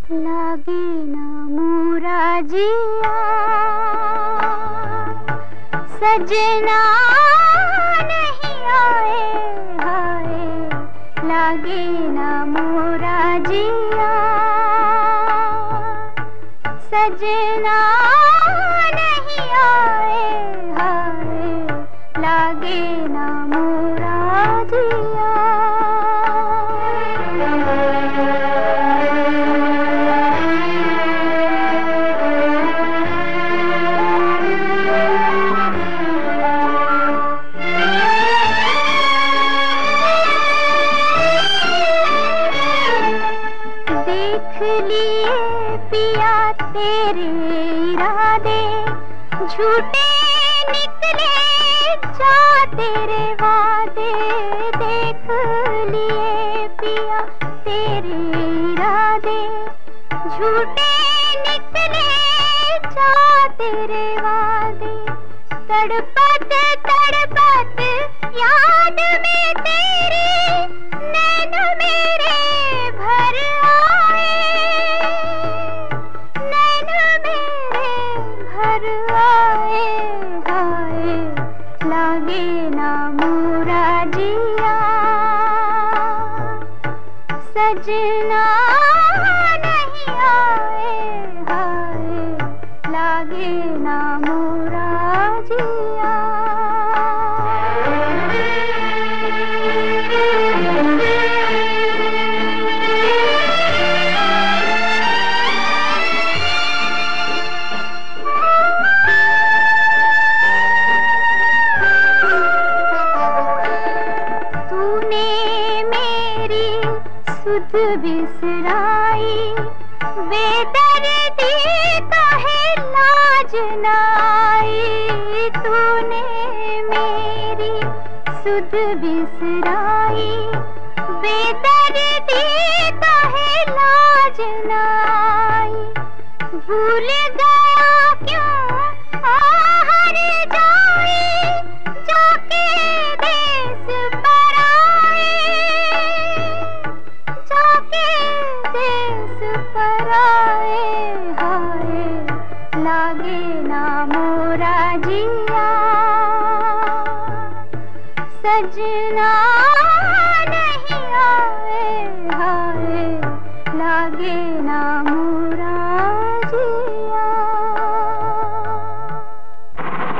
लागे ना मोरा जिया सजना नहीं आए हाय, लागे ना मोरा जिया सजना नहीं आए हाय, लागे ना मोरा जिया। देख लिए पिया तेरे इरादे, झूठे निकले जा तेरे वादे। देख लिए पिया तेरे इरादे, झूठे निकले जा तेरे वादे। तड़पत तड़पत याद में तेरे नैन मेरे भर आए, नैन मेरे भर आए हाय, लागे ना मोरा जिया सजना नहीं आए हाय, लागे ना मोरा जिया। सुध बिसराई बेदर्दी काहे लाज नाई, तूने मेरी सुध बिसराई बेदर्दी काहे लाज नाई। भूल गया क्यों आहर जाए जाके देश पराए, देश पराए हाय, लागे ना मोरा जिया सजना नहीं आए हाय, लागे